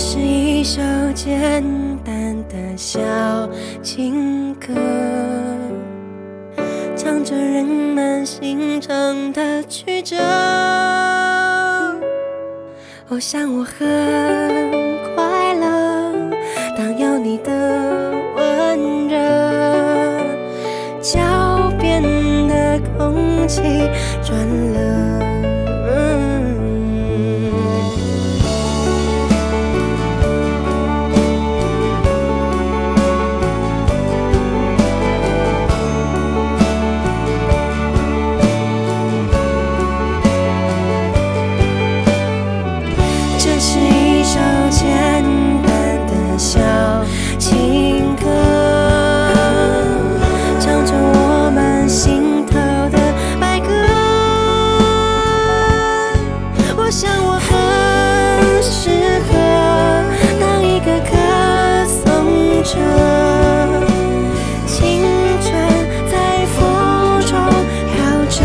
是一首简单的小情歌，唱着人们心肠的曲折。我想我很快乐，当有你的温热，脚边的空气转了。这是一首简单的小情歌，唱着我们心头的白鸽。我想我很适合当一个歌颂者，青春在风中飘着。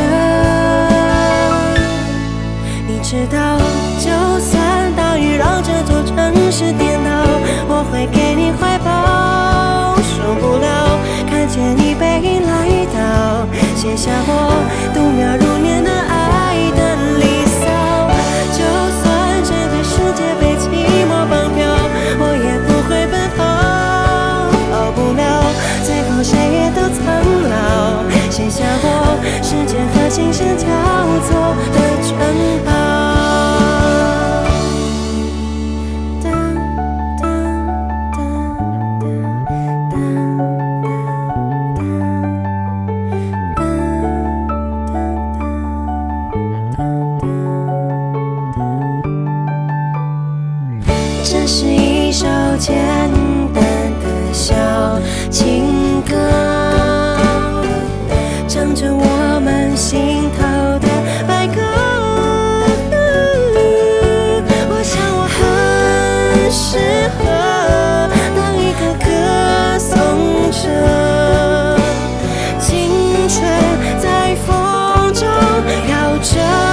你知道，就算大雨让这座城市颠倒，我会给你怀抱。受不了看见你背影来到，写下我度秒如年的爱的离骚。就算整个世界被寂寞绑票，我也不会奔跑。逃不了，最后谁也都苍老，写下我时间和琴声交错的城堡。这是一首简单的小情歌，唱着我们心头的白鸽。我想我很适合当一个歌颂者，青春在风中飘着。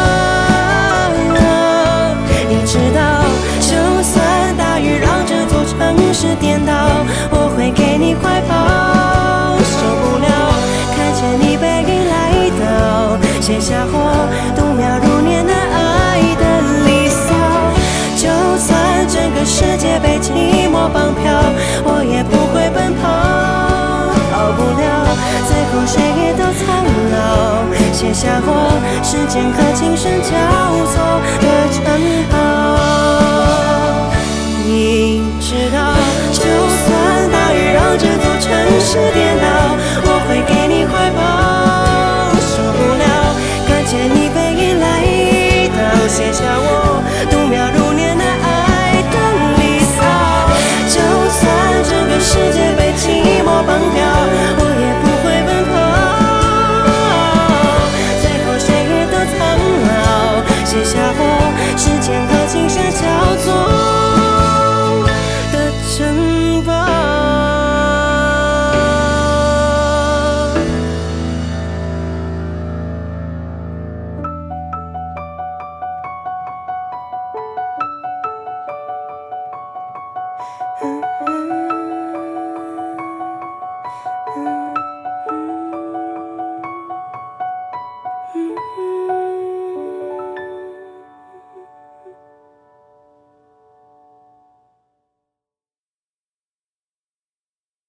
你知道，就算大雨让这座城市颠倒，我会给你怀抱。受不了看见你背影来到，写下我度秒如年的爱的离骚。就算整个世界被寂寞绑票，我也不会奔跑。逃不了，最后谁也都苍老，写下我时间和琴声交错的城堡。